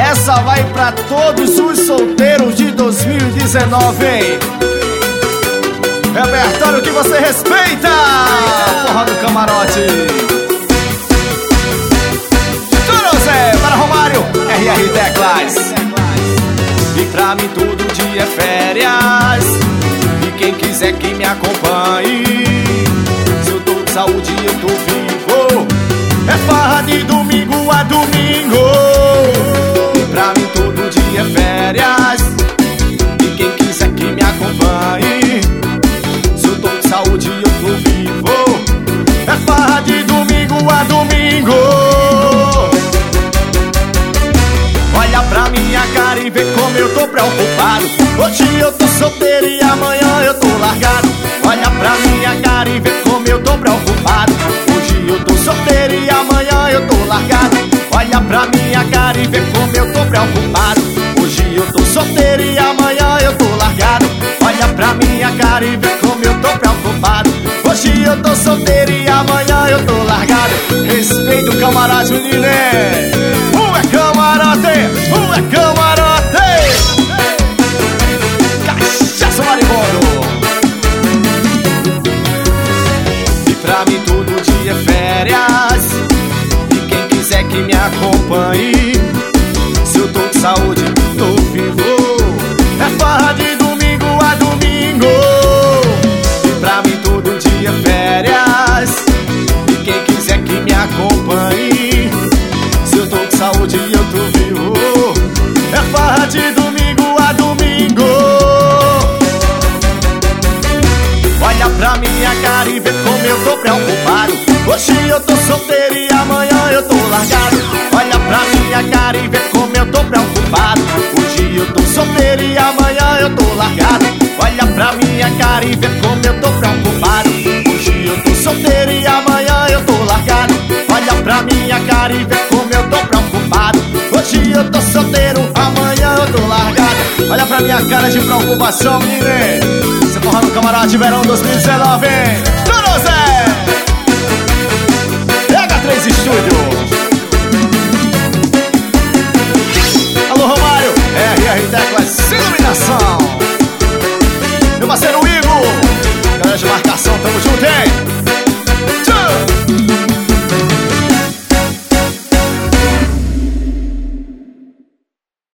Essa vai pra todos os solteiros de 2019, hein? Repertório que você respeita. Porra do camarote. Tudo Zé, para Romário, RR Teclas. E pra mim todo dia é férias. E quem quiser que me acompanhe, se eu tô de saúde eu tô vivo, é farra de domingo a domingo. E pra mim todo dia é férias. E quem quiser que me acompanhe, se eu tô de saúde eu tô vivo, é farra de domingo a domingo. Olha pra minha cara e vê como eu tô preocupado. Hoje eu tô solteiro e amanhã eu tô largado. Olha pra minha cara e vê como eu tô preocupado. Hoje eu tô solteiro e amanhã eu tô largado. Olha pra minha cara e vê como eu tô preocupado. Hoje eu tô solteiro e amanhã eu tô largado. Olha pra minha cara e vê como eu tô preocupado. Hoje eu tô solteiro e amanhã eu tô largado. Respeita o camarote, menino. É camarote, é camarote. Cachaça maribondo. E pra mim todo dia é férias. E quem quiser que me acompanhe, se eu tô de saúde, tô vivo, é farra de domingo a domingo. E pra mim todo dia é férias. E quem quiser que me acompanhe, se eu tô de saúde eu tô vivo, é farra de domingo a domingo. Olha pra minha cara e vê como eu tô preocupado. Hoje eu tô solteiro e amanhã eu tô largado. Olha pra minha cara e vê como eu tô preocupado. Hoje eu tô solteiro e amanhã eu tô largado. Olha pra minha cara e vê como eu tô preocupado. Hoje eu tô solteiro e amanhã eu tô largado. Olha pra minha cara e vê como eu tô preocupado. Hoje eu tô solteiro, amanhã eu tô largado. Olha pra minha cara de preocupação, menino. Você porra no camarote, verão 2019, hein? Tudo Zé! Pega 3 Estúdio.